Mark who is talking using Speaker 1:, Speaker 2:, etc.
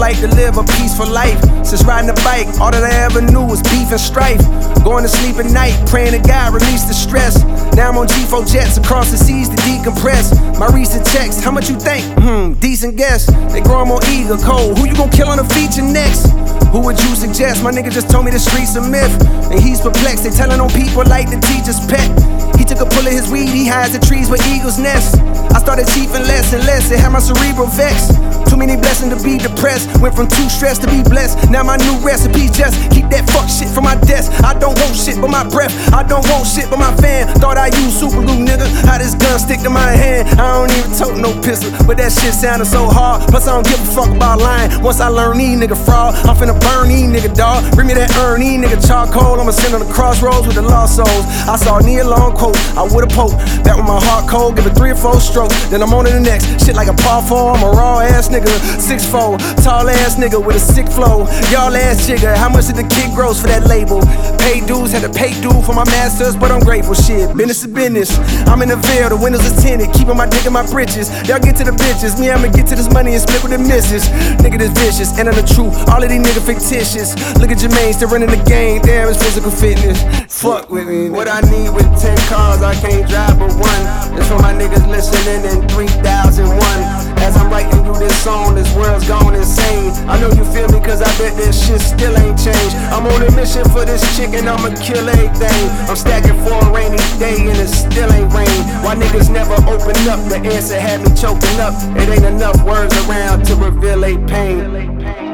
Speaker 1: right to live a peaceful life. Since riding a bike, all that I ever knew was beef and strife. Going to sleep at night, praying to God release the stress. Now I'm on G4 jets across the seas to decompress. My recent text, how much you think? Decent guess. They grow 'em on eager cold. Who you gon' kill on a feature next? Who would you suggest? My nigga just told me the streets a myth, and he's perplexed. They telling on people like the teacher's pet. He took a pull of his weed, he hides the trees where eagles nest. I started chiefing less and less, it had my cerebral vexed. Too many blessings to be depressed, went from too stressed to be blessed. Now my new recipe just keep that fuck shit from my desk. I don't want shit but my breath, I don't want shit but my fan. Thought I used super glue, nigga, how this gun stick to my hand. I don't even tote no pistol, but that shit sounded so hard. Plus I don't give a fuck about lying, once I learn these nigga fraud. I'm finna burn these nigga dog, bring me that these nigga charcoal. I'ma send on the crossroads with the lost souls. I saw a Neil Long quote, I would've poked that with my heart cold, give it 3 or 4 strokes, then I'm on to the next. Shit like a par 4, I'm a raw ass nigga, 6'4", tall ass nigga with a sick flow. Y'all ass jigger, how much did the kid gross for that label? Pay dues, had to pay due for my masters, but I'm grateful. Shit, business is business. I'm in the veil, the windows are tinted, keeping my dick in my britches. Y'all get to the bitches, me I'ma get to this money and split with the misses. Nigga this vicious, and I'm the truth, all of these niggas fictitious. Look at Jermaine, still running the game, damn it's physical fitness. Fuck with me. What I need with 10 cars, I can't drive but one. It's for my niggas listening in 3001. As I'm writing you this song, this world's gone insane. I know you feel me cause I bet this shit still ain't changed. I'm on a mission for this chick and I'ma kill everything. I'm stacking for a rainy day and it still ain't rain. Why niggas never open up? The answer had me choking up. It ain't enough words around to reveal a pain.